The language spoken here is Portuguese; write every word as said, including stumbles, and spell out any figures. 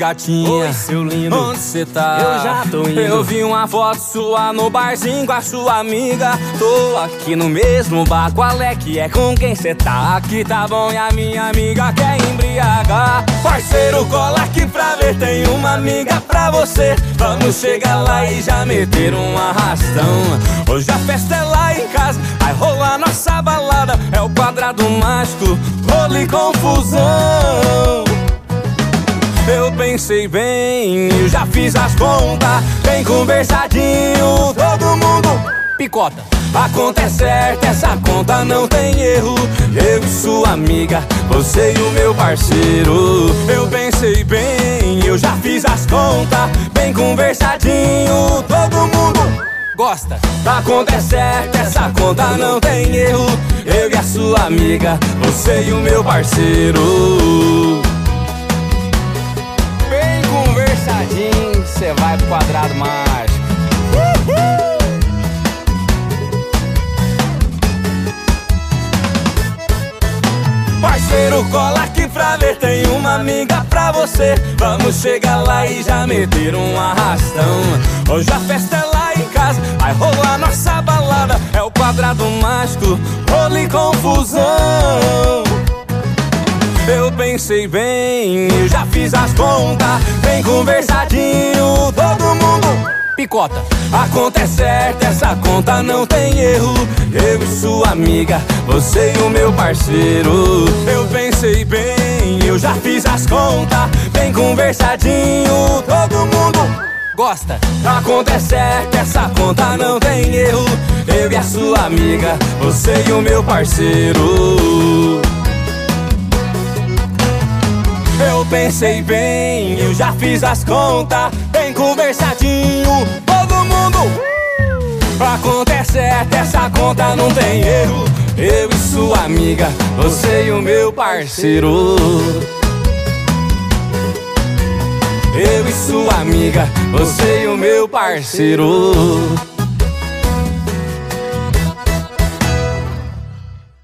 gatinha. Oi, seu lindo. Onde cê tá? Eu já tô indo. Eu vi uma foto sua no barzinho com a sua amiga. Tô aqui no mesmo bar, qual é que é? Com quem cê tá? Aqui tá bom e a minha amiga quer embriagar. Parceiro, cola aqui pra ver, tem uma amiga pra você. Vamos chegar lá e já meter um arrastão. Hoje a festa é lá em casa, vai rolar nossa balada. É o quadrado mágico, rolo e confusão. Eu pensei bem, eu já fiz as contas. Bem conversadinho, todo mundo picota. A conta é certa, essa conta não tem erro. Eu e sua amiga, você e o meu parceiro. Eu pensei bem, eu já fiz as contas. Bem conversadinho, todo mundo gosta. A conta é certa, essa conta não tem erro. Eu e a sua amiga, você e o meu parceiro. Bem conversadinho, cê vai pro quadrado mágico. Uhul! Parceiro, cola aqui pra ver, tem uma amiga pra você. Vamos chegar lá e já meter um arrastão. Hoje a festa é lá em casa, vai rolar nossa balada. É o quadrado mágico, rolo e confusão. Eu pensei bem, eu já fiz as contas. Bem conversadinho, todo mundo picota. A conta é certa, essa conta não tem erro. Eu e sua amiga, você e o meu parceiro. Eu pensei bem, eu já fiz as contas. Bem conversadinho, todo mundo gosta. A conta é certa, essa conta não tem erro. Eu e a sua amiga, você e o meu parceiro. Eu pensei bem, eu já fiz as contas. Bem conversadinho, todo mundo. A conta é certa, essa conta não tem erro. Eu e sua amiga, você e o meu parceiro. Eu e sua amiga, você e o meu parceiro.